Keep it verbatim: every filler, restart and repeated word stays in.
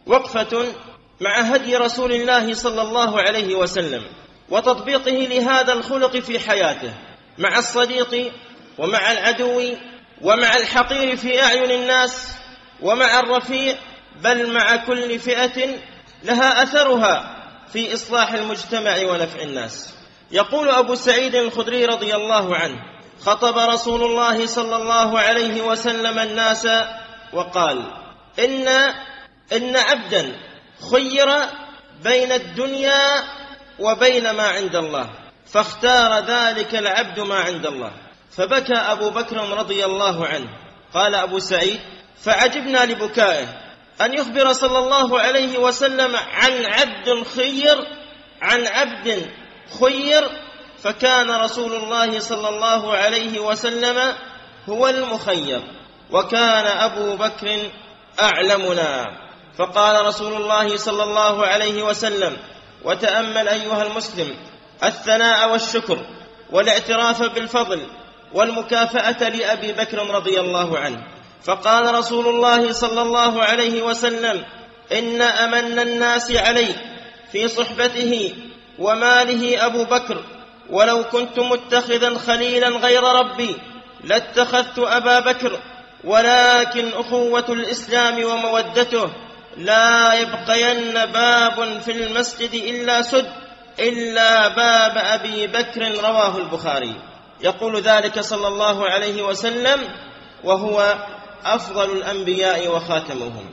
وقفة مع هدي رسول الله صلى الله عليه وسلم وتطبيقه لهذا الخلق في حياته مع الصديق ومع العدو ومع الحقير في أعين الناس ومع الرفيع، بل مع كل فئة لها أثرها في إصلاح المجتمع ونفع الناس. يقول أبو سعيد الخدري رضي الله عنه: خطب رسول الله صلى الله عليه وسلم الناس وقال: إن, إن عبدا خير بين الدنيا وبين ما عند الله، فاختار ذلك العبد ما عند الله. فبكى أبو بكر رضي الله عنه. قال أبو سعيد: فعجبنا لبكائه أن يخبر صلى الله عليه وسلم عن عبد خير عن عبد خير، فكان رسول الله صلى الله عليه وسلم هو المخير، وكان أبو بكر أعلمنا. فقال رسول الله صلى الله عليه وسلم: وتأمل أيها المسلم الثناء والشكر والاعتراف بالفضل والمكافأة لأبي بكر رضي الله عنه. فقال رسول الله صلى الله عليه وسلم: إن أمن الناس علي في صحبته وماله أبو بكر، ولو كنت متخذا خليلا غير ربي لاتخذت أبا بكر، ولكن أخوة الإسلام ومودته لا يبقين باب في المسجد إلا سد إلا باب أبي بكر. رواه البخاري. يقول ذلك صلى الله عليه وسلم وهو أفضل الأنبياء وخاتمهم.